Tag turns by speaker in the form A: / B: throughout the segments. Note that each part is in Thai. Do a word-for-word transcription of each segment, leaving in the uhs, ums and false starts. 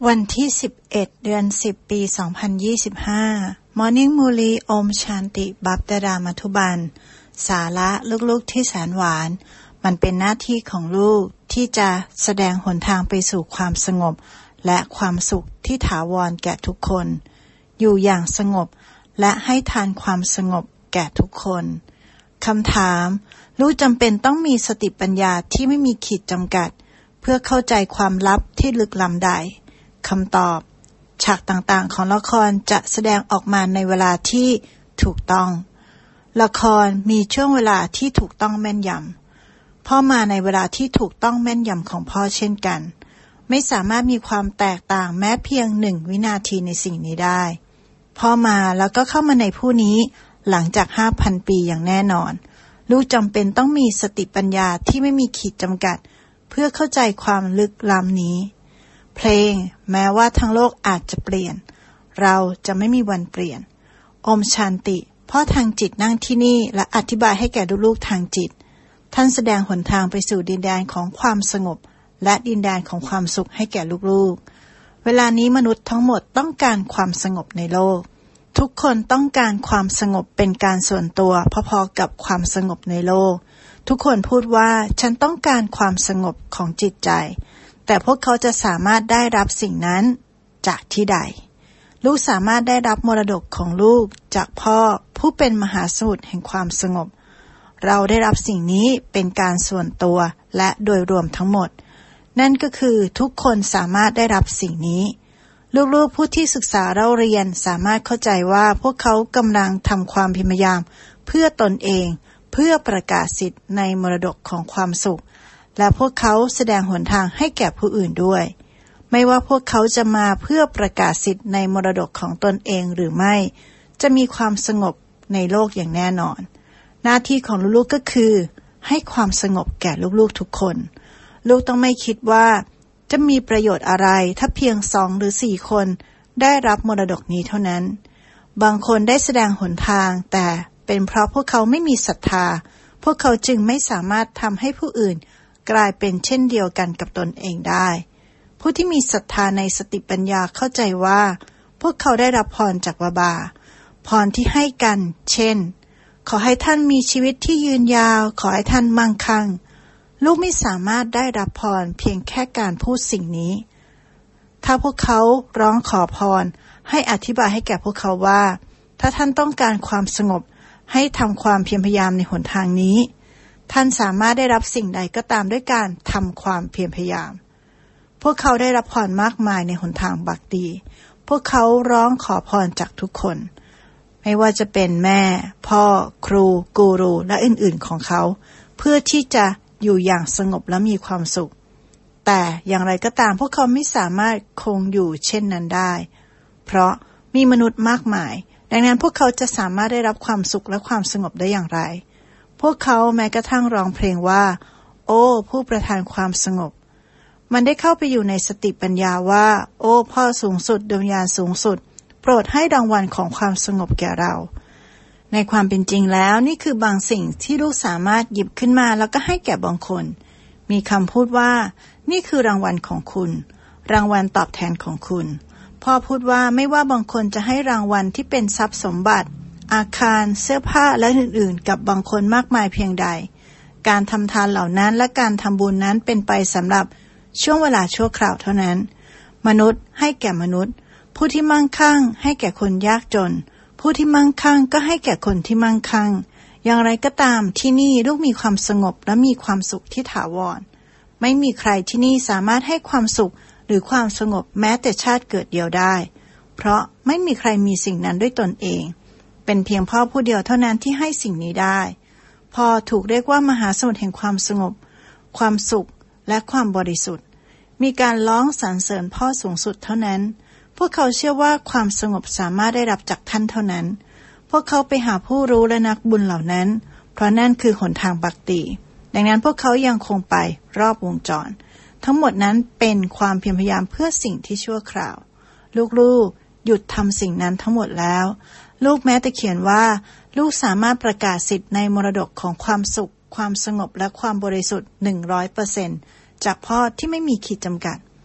A: วันที่สิบเอ็ดเดือนสิบปีสองพันยี่สิบห้า Morning Muli Om Shanti Bapdada Mathuban สาระลูกๆที่แสนหวานมันเป็นหน้าที่ของลูกที่จะแสดงหนทางไปสู่ความสงบและความสุขที่ถาวรแก่ทุกคนอยู่อย่างสงบและให้ทานความสงบแก่ทุกคนคำถามลูกจำเป็นต้องมีสติปัญญาที่ไม่มีขีดจำกัดเพื่อเข้าใจความลับที่ลึกล้ำใดคำตอบฉากต่างๆของละครจะแสดงออกมาในเวลาที่ถูกต้องละครมีช่วงเวลาที่ถูกต้องแม่นยำพ่อมาในเวลาที่ถูกต้องแม่นยำของพ่อเช่นกันไม่สามารถมีความแตกต่างแม้เพียงหนึ่งวินาทีในสิ่งนี้ได้พ่อมาแล้วก็เข้ามาในผู้นี้หลังจาก ห้าพัน ปีอย่างแน่นอนลูกจำเป็นต้องมีสติปัญญาที่ไม่มีขีดจำกัดเพื่อเข้าใจความลึกล้ำนี้เพลงแม้ว่าทั้งโลกอาจจะเปลี่ยนเราจะไม่มีวันเปลี่ยนโอมชันติพ่อทางจิตนั่งที่นี่และอธิบายให้แก่ลูกๆทางจิตท่านแสดงหนทางไปสู่ดินแดนของความสงบและดินแดนของความสุขให้แก่ลูกๆเวลานี้มนุษย์ทั้งหมดต้องการความสงบในโลกทุกคนต้องการความสงบเป็นการส่วนตัวพอๆกับความสงบในโลกทุกคนพูดว่าฉันต้องการความสงบของจิตใจแต่พวกเขาจะสามารถได้รับสิ่งนั้นจากที่ใดลูกสามารถได้รับมรดกของลูกจากพ่อผู้เป็นมหาสมุทรแห่งความสงบเราได้รับสิ่งนี้เป็นการส่วนตัวและโดยรวมทั้งหมดนั่นก็คือทุกคนสามารถได้รับสิ่งนี้ลูกๆผู้ที่ศึกษาเล่าเรียนสามารถเข้าใจว่าพวกเขากำลังทำความพยายามเพื่อตนเองเพื่อประกาศสิทธิ์ในมรดกของความสุขและพวกเขาแสดงหนทางให้แก่ผู้อื่นด้วยไม่ว่าพวกเขาจะมาเพื่อประกาศสิทธิ์ในมรดกของตนเองหรือไม่จะมีความสงบในโลกอย่างแน่นอนหน้าที่ของลูกๆก็คือให้ความสงบแก่ลูกๆทุกคนลูกต้องไม่คิดว่าจะมีประโยชน์อะไรถ้าเพียงสองหรือสี่คนได้รับมรดกนี้เท่านั้นบางคนได้แสดงหนทางแต่เป็นเพราะพวกเขาไม่มีศรัทธาพวกเขาจึงไม่สามารถทำให้ผู้อื่นกลายเป็นเช่นเดียวกันกับตนเองได้ผู้ที่มีศรัทธาในสติปัญญาเข้าใจว่าพวกเขาได้รับพรจากบาบาพรที่ให้กันเช่นขอให้ท่านมีชีวิตที่ยืนยาวขอให้ท่านมั่งคั่งลูกไม่สามารถได้รับพรเพียงแค่การพูดสิ่งนี้ถ้าพวกเขาร้องขอพรให้อธิบายให้แก่พวกเขาว่าถ้าท่านต้องการความสงบให้ทำความเพียรพยายามในหนทางนี้ท่านสามารถได้รับสิ่งใดก็ตามด้วยการทำความเพียรพยายามพวกเขาได้รับพรมากมายในหนทางบักดีพวกเขาร้องขอพรจากทุกคนไม่ว่าจะเป็นแม่พ่อครูกูรูและอื่นๆของเขาเพื่อที่จะอยู่อย่างสงบและมีความสุขแต่อย่างไรก็ตามพวกเขาไม่สามารถคงอยู่เช่นนั้นได้เพราะมีมนุษย์มากมายดังนั้นพวกเขาจะสามารถได้รับความสุขและความสงบได้อย่างไรพวกเขาแม้กระทั่งร้องเพลงว่าโอ้ผู้ประทานความสงบมันได้เข้าไปอยู่ในสติปัญญาว่าโอ้พ่อสูงสุดดวงญาณสูงสุดโปรดให้รางวัลของความสงบแก่เราในความเป็นจริงแล้วนี่คือบางสิ่งที่ลูกสามารถหยิบขึ้นมาแล้วก็ให้แก่บางคนมีคำพูดว่านี่คือรางวัลของคุณรางวัลตอบแทนของคุณพ่อพูดว่าไม่ว่าบางคนจะให้รางวัลที่เป็นทรัพย์สมบัติอาคารเสื้อผ้าและอื่นๆกับบางคนมากมายเพียงใดการทำทานเหล่านั้นและการทำบุญนั้นเป็นไปสำหรับช่วงเวลาชั่วคราวเท่านั้นมนุษย์ให้แก่มนุษย์ผู้ที่มั่งคั่งให้แก่คนยากจนผู้ที่มั่งคั่งก็ให้แก่คนที่มั่งคั่งอย่างไรก็ตามที่นี่ลูกมีความสงบและมีความสุขที่ถาวรไม่มีใครที่นี่สามารถให้ความสุขหรือความสงบแม้แต่ชาติเกิดเดียวได้เพราะไม่มีใครมีสิ่งนั้นด้วยตนเองเป็นเพียงพ่อผู้เดียวเท่านั้นที่ให้สิ่งนี้ได้พ่อถูกเรียกว่ามหาสมุทรแห่งความสงบความสุขและความบริสุทธิ์มีการร้องสรรเสริญพ่อสูงสุดเท่านั้นพวกเขาเชื่อว่าความสงบสามารถได้รับจากท่านเท่านั้นพวกเขาไปหาผู้รู้และนักบุญเหล่านั้นเพราะนั่นคือหนทางบักติดังนั้นพวกเขายังคงไปรอบวงจรทั้งหมดนั้นเป็นความเพียรพยายามเพื่อสิ่งที่ชั่วคราวลูกๆหยุดทำสิ่งนั้นทั้งหมดแล้วลูกแม้แต่เขียนว่าลูกสามารถประกาศสิทธิ์ในมรดกของความสุขความสงบและความบริสุทธิ์ หนึ่งร้อยเปอร์เซ็นต์ จากพ่อที่ไม่มีขีดจำกัด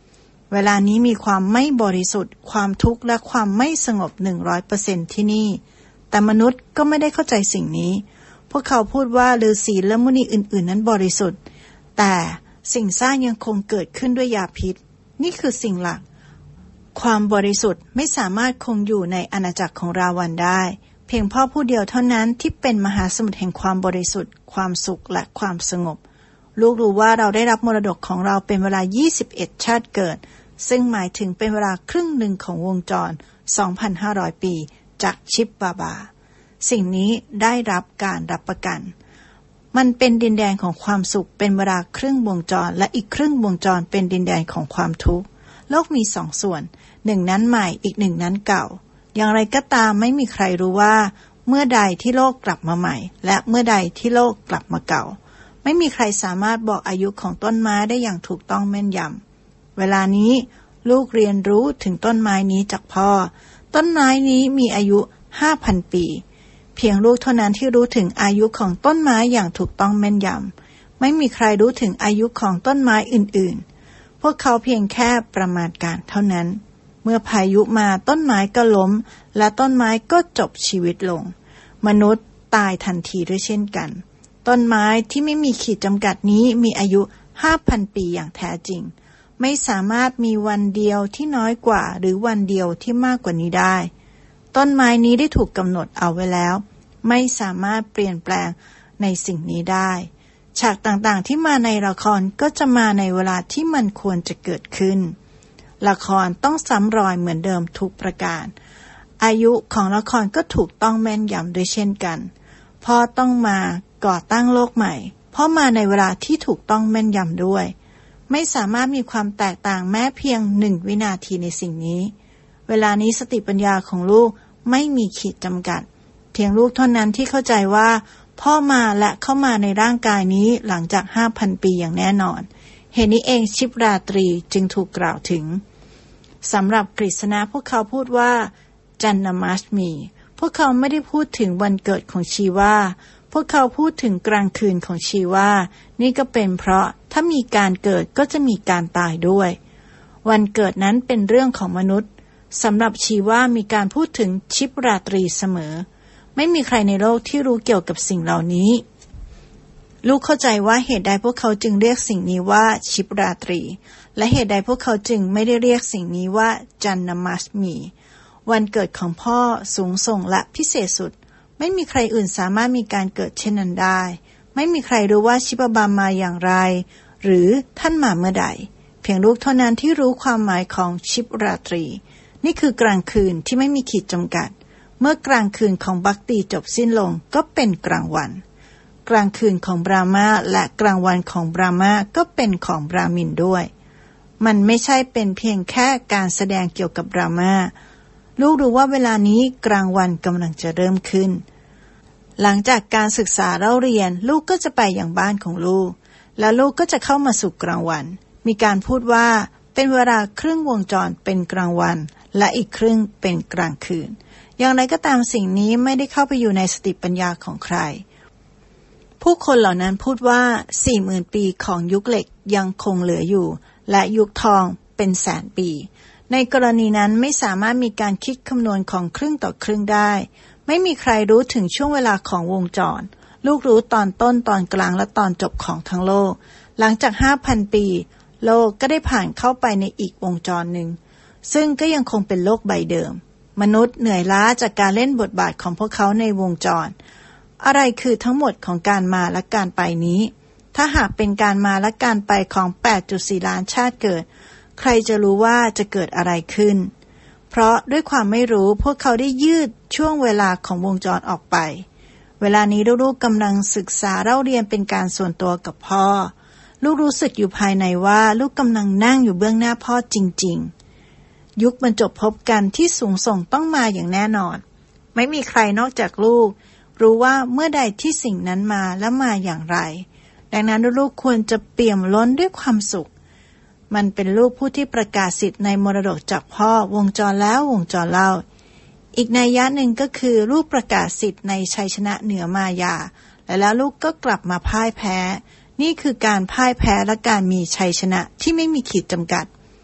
A: เวลานี้มีความไม่บริสุทธิ์ความทุกข์และความไม่สงบ หนึ่งร้อยเปอร์เซ็นต์ ที่นี่แต่มนุษย์ก็ไม่ได้เข้าใจสิ่งนี้พวกเขาพูดว่าฤาษีและมุนีอื่นๆนั้นบริสุทธิ์แต่สิ่งสร้างยังคงเกิดขึ้นด้วยยาพิษนี่คือสิ่งหลักความบริสุทธิ์ไม่สามารถคงอยู่ในอาณาจักรของราวันได้เพียงพ่อผู้เดียวเท่านั้นที่เป็นมหาสมุทรแห่งความบริสุทธิ์ความสุขและความสงบลูกรู้ว่าเราได้รับมรดกของเราเป็นเวลายี่สิบเอ็ดชาติเกิดซึ่งหมายถึงเป็นเวลาครึ่งหนึ่งของวงจร สองพันห้าร้อย ปีจากชิปบาบาสิ่งนี้ได้รับการรับประกันมันเป็นดินแดนของความสุขเป็นเวลาครึ่งวงจรและอีกครึ่งวงจรเป็นดินแดนของความทุกข์โลกมีสองส่วนหนึ่งนั้นใหม่อีกหนึ่งนั้นเก่าอย่างไรก็ตามไม่มีใครรู้ว่าเมื่อใดที่โลกกลับมาใหม่และเมื่อใดที่โลกกลับมาเก่าไม่มีใครสามารถบอกอายุของต้นไม้ได้อย่างถูกต้องแม่นยำเวลานี้ลูกเรียนรู้ถึงต้นไม้นี้จากพ่อต้นไม้นี้มีอายุ ห้าพัน ปีเพียงลูกเท่านั้นที่รู้ถึงอายุของต้นไม้อย่างถูกต้องแม่นยำไม่มีใครรู้ถึงอายุของต้นไม้อื่นๆพวกเขาเพียงแค่ประมาณการเท่านั้นเมื่อพายุมาต้นไม้ก็ล้มและต้นไม้ก็จบชีวิตลงมนุษย์ตายทันทีด้วยเช่นกันต้นไม้ที่ไม่มีขีดจำกัดนี้มีอายุ ห้าพัน ปีอย่างแท้จริงไม่สามารถมีวันเดียวที่น้อยกว่าหรือวันเดียวที่มากกว่านี้ได้ต้นไม้นี้ได้ถูกกำหนดเอาไว้แล้วไม่สามารถเปลี่ยนแปลงในสิ่งนี้ได้ฉากต่างๆที่มาในละครก็จะมาในเวลาที่มันควรจะเกิดขึ้นละครต้องซ้ำรอยเหมือนเดิมทุกประการอายุของละครก็ถูกต้องแม่นยำด้วยเช่นกันพ่อต้องมาก่อตั้งโลกใหม่พ่อมาในเวลาที่ถูกต้องแม่นยำด้วยไม่สามารถมีความแตกต่างแม้เพียงหนึ่งวินาทีในสิ่งนี้เวลานี้สติปัญญาของลูกไม่มีขีดจำกัดเพียงลูกเท่านั้นที่เข้าใจว่าพ่อมาและเข้ามาในร่างกายนี้หลังจาก ห้าพัน ปีอย่างแน่นอนเหตุนี้เองชิปราตรีจึงถูกกล่าวถึงสำหรับกฤษณะพวกเขาพูดว่าจันนมัสมีพวกเขาไม่ได้พูดถึงวันเกิดของชีวาพวกเขาพูดถึงกลางคืนของชีวานี่ก็เป็นเพราะถ้ามีการเกิดก็จะมีการตายด้วยวันเกิดนั้นเป็นเรื่องของมนุษย์สำหรับชีวามีการพูดถึงชิปราตรีเสมอไม่มีใครในโลกที่รู้เกี่ยวกับสิ่งเหล่านี้ลูกเข้าใจว่าเหตุใดพวกเขาจึงเรียกสิ่งนี้ว่าชิปราตรีและเหตุใดพวกเขาจึงไม่ได้เรียกสิ่งนี้ว่าจันนมัสมีวันเกิดของพ่อสูงส่งและพิเศษสุดไม่มีใครอื่นสามารถมีการเกิดเช่นนั้นได้ไม่มีใครรู้ว่าชิปบามมาอย่างไรหรือท่านมาเมื่อใดเพียงลูกเท่านั้นที่รู้ความหมายของชิปราตรีนี่คือกลางคืนที่ไม่มีขีดจำกัดเมื่อกลางคืนของบัคตีจบสิ้นลงก็เป็นกลางวันกลางคืนของบรามาและกลางวันของบรามาก็เป็นของบรามินด้วยมันไม่ใช่เป็นเพียงแค่การแสดงเกี่ยวกับบรามาลูกรู้ว่าเวลานี้กลางวันกำลังจะเริ่มขึ้นหลังจากการศึกษาเล่าเรียนลูกก็จะไปอย่างบ้านของลูกแล้วลูกก็จะเข้ามาสู่กลางวันมีการพูดว่าเป็นเวลาครึ่งวงจรเป็นกลางวันและอีกครึ่งเป็นกลางคืนอย่างไรก็ตามสิ่งนี้ไม่ได้เข้าไปอยู่ในสติปัญญาของใครผู้คนเหล่านั้นพูดว่า สี่หมื่น ปีของยุคเหล็กยังคงเหลืออยู่และยุคทองเป็นแสนปีในกรณีนั้นไม่สามารถมีการคิดคำนวณของครึ่งต่อครึ่งได้ไม่มีใครรู้ถึงช่วงเวลาของวงจรลูกรู้ตอนต้นตอนกลางและตอนจบของทั้งโลกหลังจาก ห้าพัน ปีโลกก็ได้ผ่านเข้าไปในอีกวงจรหนึ่งซึ่งก็ยังคงเป็นโลกใบเดิมมนุษย์เหนื่อยล้าจากการเล่นบทบาทของพวกเขาในวงจรอะไรคือทั้งหมดของการมาและการไปนี้ถ้าหากเป็นการมาและการไปของ แปดจุดสี่ ล้านชาติเกิดใครจะรู้ว่าจะเกิดอะไรขึ้นเพราะด้วยความไม่รู้พวกเขาได้ยืดช่วงเวลาของวงจรออกไปเวลานี้ลูกๆกำลังศึกษาเล่าเรียนเป็นการส่วนตัวกับพ่อลูกรู้สึกอยู่ภายในว่าลูกกำลังนั่งอยู่เบื้องหน้าพ่อจริงๆยุคบรรจบพบกันที่สูงส่งต้องมาอย่างแน่นอนไม่มีใครนอกจากลูกรู้ว่าเมื่อใดที่สิ่งนั้นมาและมาอย่างไรดังนั้นลูกๆควรจะเปี่ยมล้นด้วยความสุขมันเป็นลูกผู้ที่ประกาศสิทธิ์ในมรดกจากพ่อวงจรแล้ววงจรเล่าอีกนัยยะหนึ่งก็คือลูกประกาศสิทธิ์ในชัยชนะเหนือมายาและแล้วลูกก็กลับมาพ่ายแพ้นี่คือการพ่ายแพ้และการมีชัยชนะที่ไม่มีขีดจำกัด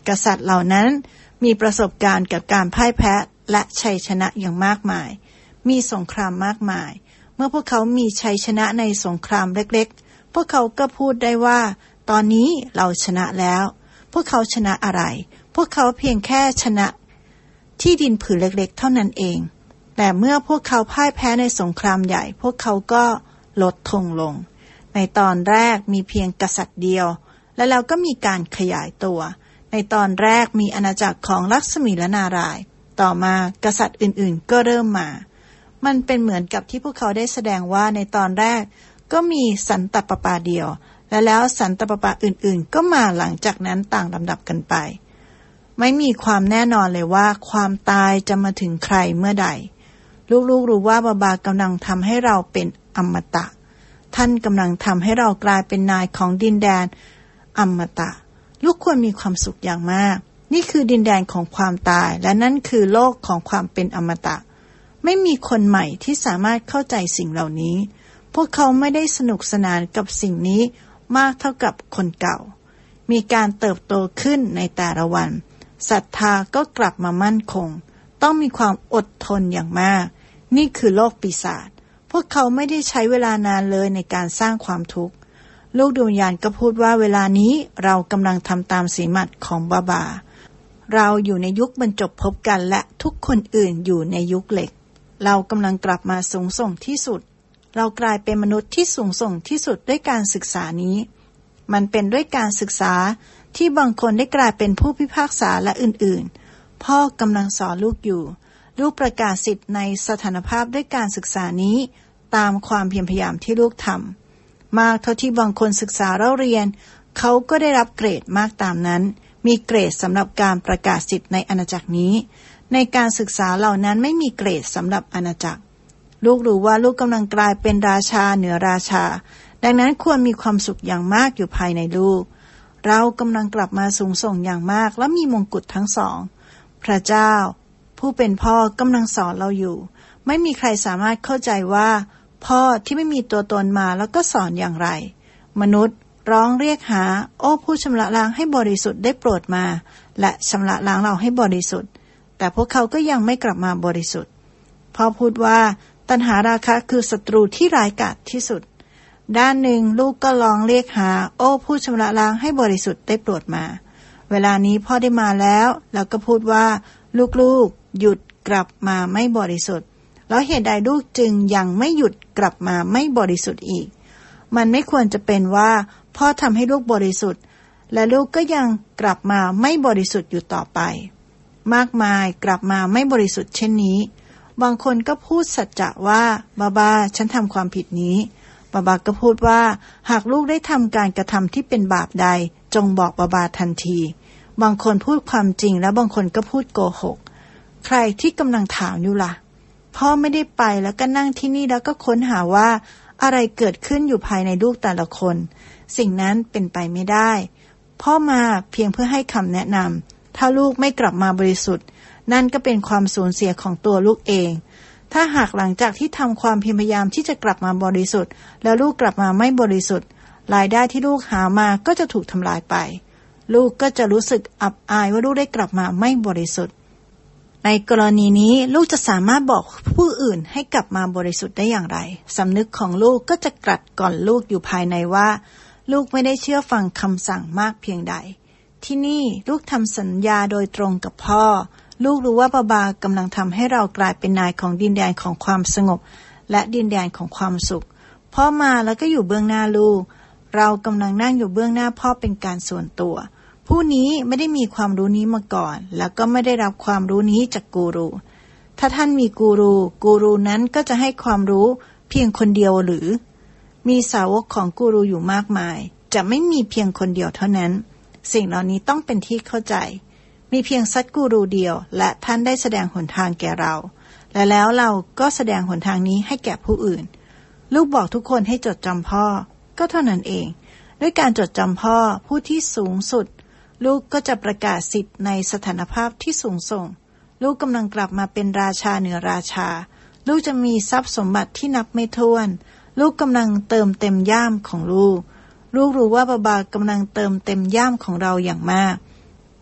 A: กษัตริย์เหล่านั้นมีประสบการณ์กับการพ่ายแพ้และชัยชนะอย่างมากมายมีสงครามมากมายเมื่อพวกเขามีชัยชนะในสงครามเล็กๆพวกเขาก็พูดได้ว่าตอนนี้เราชนะแล้วพวกเขาชนะอะไรพวกเขาเพียงแค่ชนะที่ดินผืนเล็กๆเท่านั้นเองแต่เมื่อพวกเขาพ่ายแพ้ในสงครามใหญ่พวกเขาก็ลดทงลงในตอนแรกมีเพียงกษัตริย์เดียวและแล้วก็มีการขยายตัวในตอนแรกมีอาณาจักรของลักษมีและนารายณ์ต่อมากษัตริย์อื่นๆก็เริ่มมามันเป็นเหมือนกับที่พวกเขาได้แสดงว่าในตอนแรกก็มีสันตะปาปาเดียวและแล้วสันตะปาปาอื่นๆก็มาหลังจากนั้นต่างลำดับกันไปไม่มีความแน่นอนเลยว่าความตายจะมาถึงใครเมื่อใดลูกๆรู้ว่าบาบากำลังทำให้เราเป็นอมตะท่านกำลังทำให้เรากลายเป็นนายของดินแดนอมตะลูกควรมีความสุขอย่างมากนี่คือดินแดนของความตายและนั่นคือโลกของความเป็นอมตะไม่มีคนใหม่ที่สามารถเข้าใจสิ่งเหล่านี้พวกเขาไม่ได้สนุกสนานกับสิ่งนี้มากเท่ากับคนเก่ามีการเติบโตขึ้นในแต่ละวันศรัทธาก็กลับมามั่นคงต้องมีความอดทนอย่างมากนี่คือโลกปีศาจพวกเขาไม่ได้ใช้เวลานานเลยในการสร้างความทุกข์ลูกดวงวิญญาณก็พูดว่าเวลานี้เรากำลังทำตามสีมัดของบาบาเราอยู่ในยุคบรรจบพบกันและทุกคนอื่นอยู่ในยุคเหล็กเรากำลังกลับมาสูงส่งที่สุดเรากลายเป็นมนุษย์ที่สูงส่งที่สุดด้วยการศึกษานี้มันเป็นด้วยการศึกษาที่บางคนได้กลายเป็นผู้พิพากษาและอื่นๆพ่อกำลังสอนลูกอยู่ลูกประกาศสิทธิ์ในสถานภาพด้วยการศึกษานี้ตามความเพียรพยายามที่ลูกทำมากเท่าที่บางคนศึกษาเล่าเรียนเขาก็ได้รับเกรดมากตามนั้นมีเกรดสำหรับการประกาศสิทธิ์ในอาณาจักรนี้ในการศึกษาเหล่านั้นไม่มีเกรดสำหรับอาณาจักรลูกรู้ว่าลูกกำลังกลายเป็นราชาเหนือราชาดังนั้นควรมีความสุขอย่างมากอยู่ภายในลูกเรากำลังกลับมาสูงส่งอย่างมากและมีมงกุฎทั้งสองพระเจ้าผู้เป็นพ่อกำลังสอนเราอยู่ไม่มีใครสามารถเข้าใจว่าพ่อที่ไม่มีตัวตนมาแล้วก็สอนอย่างไรมนุษย์ร้องเรียกหาโอ้ผู้ชำระล้างให้บริสุทธิ์ได้โปรดมาและชำระล้างเราให้บริสุทธิ์แต่พวกเขาก็ยังไม่กลับมาบริสุทธิ์พ่อพูดว่าตัณหาราคะคือศัตรูที่ร้ายกาจที่สุดด้านหนึ่งลูกก็ร้องเรียกหาโอ้ผู้ชำระล้างให้บริสุทธิ์ได้โปรดมาเวลานี้พ่อได้มาแล้วแล้วก็พูดว่าลูกๆหยุดกลับมาไม่บริสุทธิ์แล้วเหตุใดลูกจึงยังไม่หยุดกลับมาไม่บริสุทธิ์อีกมันไม่ควรจะเป็นว่าพ่อทำให้ลูกบริสุทธิ์และลูกก็ยังกลับมาไม่บริสุทธิ์อยู่ต่อไปมากมายกลับมาไม่บริสุทธิ์เช่นนี้บางคนก็พูดสัจจะว่าบาบาฉันทำความผิดนี้บาบาก็พูดว่าหากลูกได้ทำการกระทำที่เป็นบาปใดจงบอกบาบาทันทีบางคนพูดความจริงและบางคนก็พูดโกหกใครที่กำลังถามอยู่ล่ะพ่อไม่ได้ไปแล้วก็นั่งที่นี่แล้วก็ค้นหาว่าอะไรเกิดขึ้นอยู่ภายในลูกแต่ละคนสิ่งนั้นเป็นไปไม่ได้พ่อมาเพียงเพื่อให้คำแนะนำถ้าลูกไม่กลับมาบริสุทธิ์นั่นก็เป็นความสูญเสียของตัวลูกเองถ้าหากหลังจากที่ทำความพยายามที่จะกลับมาบริสุทธิ์แล้วลูกกลับมาไม่บริสุทธิ์รายได้ที่ลูกหามาก็จะถูกทำลายไปลูกก็จะรู้สึกอับอายว่าลูกได้กลับมาไม่บริสุทธิ์ในกรณีนี้ลูกจะสามารถบอกผู้อื่นให้กลับมาบริสุทธิ์ได้อย่างไรสำนึกของลูกก็จะกลัดก่อนลูกอยู่ภายในว่าลูกไม่ได้เชื่อฟังคำสั่งมากเพียงใดที่นี่ลูกทำสัญญาโดยตรงกับพ่อลูกรู้ว่าบาบากำลังทำให้เรากลายเป็นนายของดินแดนของความสงบและดินแดนของความสุขพ่อมาแล้วก็อยู่เบื้องหน้าลูกเรากำลังนั่งอยู่เบื้องหน้าพ่อเป็นการส่วนตัวผู้นี้ไม่ได้มีความรู้นี้มาก่อนแล้วก็ไม่ได้รับความรู้นี้จากกูรูถ้าท่านมีกูรูกูรูนั้นก็จะให้ความรู้เพียงคนเดียวหรือมีสาวกของกูรูอยู่มากมายจะไม่มีเพียงคนเดียวเท่านั้นสิ่งเหล่านี้ต้องเป็นที่เข้าใจมีเพียงซัดกูรูเดียวและท่านได้แสดงหนทางแก่เราและแล้วเราก็แสดงหนทางนี้ให้แก่ผู้อื่นลูกบอกทุกคนให้จดจำพ่อก็เท่านั้นเองด้วยการจดจำพ่อผู้ที่สูงสุดลูกก็จะประกาศสิทธิ์ในสถานภาพที่สูงส่งลูกกำลังกลับมาเป็นราชาเหนือราชาลูกจะมีทรัพย์สมบัติที่นับไม่ถ้วนลูกกำลังเติมเต็มย่ามของลูกลูกรู้ว่าบาบากำลังเติมเต็มย่ามของเราอย่างมาก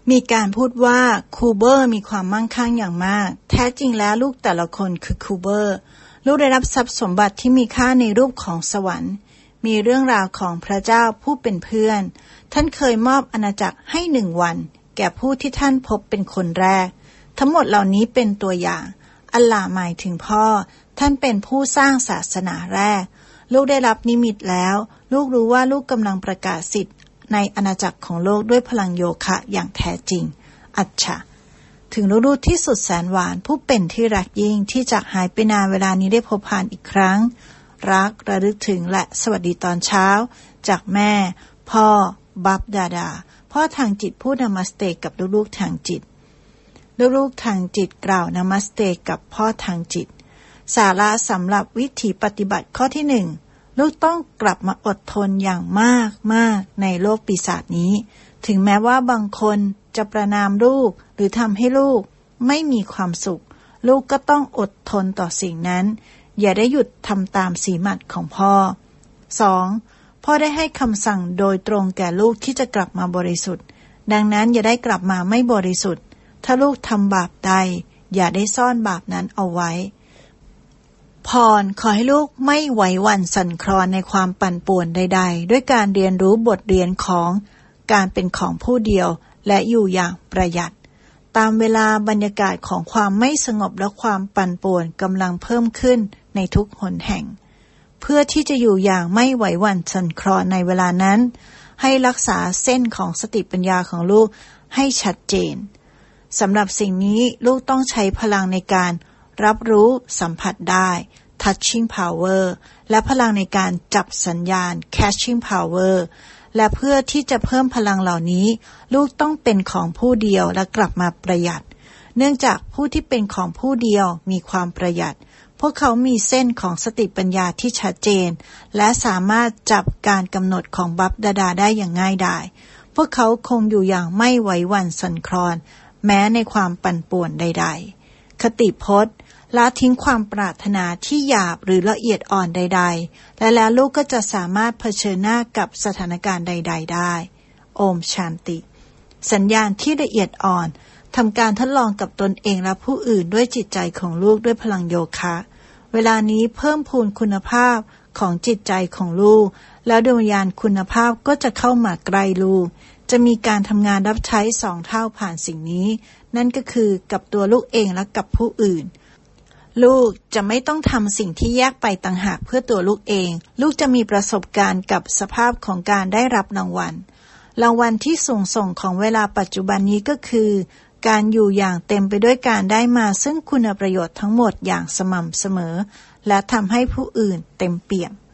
A: มีการพูดว่าคูเบอร์มีความมั่งคั่งอย่างมากแท้จริงแล้วลูกแต่ละคนคือคูเบอร์ลูกได้รับทรัพย์สมบัติที่มีค่าในรูปของสวรรค์มีเรื่องราวของพระเจ้าผู้เป็นเพื่อนท่านเคยมอบอาณาจักรให้หนึ่งวันแก่ผู้ที่ท่านพบเป็นคนแรกทั้งหมดเหล่านี้เป็นตัวอย่างอัลลาห์หมายถึงพ่อท่านเป็นผู้สร้างศาสนาแรกลูกได้รับนิมิตแล้วลูกรู้ว่าลูกกำลังประกาศสิทธิ์ในอาณาจักรของโลกด้วยพลังโยคะอย่างแท้จริงอัจฉะถึงลูกๆที่สุดแสนหวานผู้เป็นที่รักยิ่งที่จากหายไปนานเวลานี้ได้พบผ่านอีกครั้งรักระลึกถึงและสวัสดีตอนเช้าจากแม่พ่อบับดาดาพ่อทางจิตพูดนามัสเตกับลูกๆทางจิตลูกๆทางจิตกล่าวนามัสเตกับพ่อทางจิตสาระสำหรับวิถีปฏิบัติข้อที่หนึ่งลูกต้องกลับมาอดทนอย่างมากมากในโลกปีศาจนี้ถึงแม้ว่าบางคนจะประณามลูกหรือทำให้ลูกไม่มีความสุขลูกก็ต้องอดทนต่อสิ่งนั้นอย่าได้หยุดทำตามสีหมัดของพ่อ สอง. พ่อได้ให้คำสั่งโดยตรงแก่ลูกที่จะกลับมาบริสุทธิ์ดังนั้นอย่าได้กลับมาไม่บริสุทธิ์ถ้าลูกทำบาปใดอย่าได้ซ่อนบาปนั้นเอาไว้พรขอให้ลูกไม่ไหวหวั่นสั่นคลอนในความปั่นป่วนใดๆด้วยการเรียนรู้บทเรียนของการเป็นของผู้เดียวและอยู่อย่างประหยัดตามเวลาบรรยากาศของความไม่สงบและความปั่นป่วนกำลังเพิ่มขึ้นในทุกหนแห่งเพื่อที่จะอยู่อย่างไม่ไหวหวั่นสั่นคลอนในเวลานั้นให้รักษาเส้นของสติปัญญาของลูกให้ชัดเจนสำหรับสิ่งนี้ลูกต้องใช้พลังในการรับรู้สัมผัสได้ touching power และพลังในการจับสัญญาณ catching power และเพื่อที่จะเพิ่มพลังเหล่านี้ลูกต้องเป็นของผู้เดียวและกลับมาประหยัดเนื่องจากผู้ที่เป็นของผู้เดียวมีความประหยัดพวกเขามีเส้นของสติปัญญาที่ชัดเจนและสามารถจับการกำหนดของบัพดาดาได้อย่างง่ายดายพวกเขาคงอยู่อย่างไม่ไหวหวั่นสั่นคลอนแม้ในความปั่นป่วนใดๆคติพจน์ละทิ้งความปรารถนาที่หยาบหรือละเอียดอ่อนใดๆและแล้วลูกก็จะสามารถเผชิญหน้ากับสถานการณ์ใดๆได้โอมชานติสัญญาณที่ละเอียดอ่อนทำการทดลองกับตนเองและผู้อื่นด้วยจิตใจของลูกด้วยพลังโยคะเวลานี้เพิ่มพูนคุณภาพของจิตใจของลูกแล้วดวงวิญญาณคุณภาพก็จะเข้ามาใกล้ลูกจะมีการทำงานรับใช้สองเท่าผ่านสิ่งนี้นั่นก็คือกับตัวลูกเองและกับผู้อื่นลูกจะไม่ต้องทำสิ่งที่แยกไปต่างหากเพื่อตัวลูกเองลูกจะมีประสบการณ์กับสภาพของการได้รับรางวัลรางวัลที่สูงส่งของเวลาปัจจุบันนี้ก็คือการอยู่อย่างเต็มไปด้วยการได้มาซึ่งคุณประโยชน์ทั้งหมดอย่างสม่ำเสมอและทำให้ผู้อื่นเต็มเปี่ยม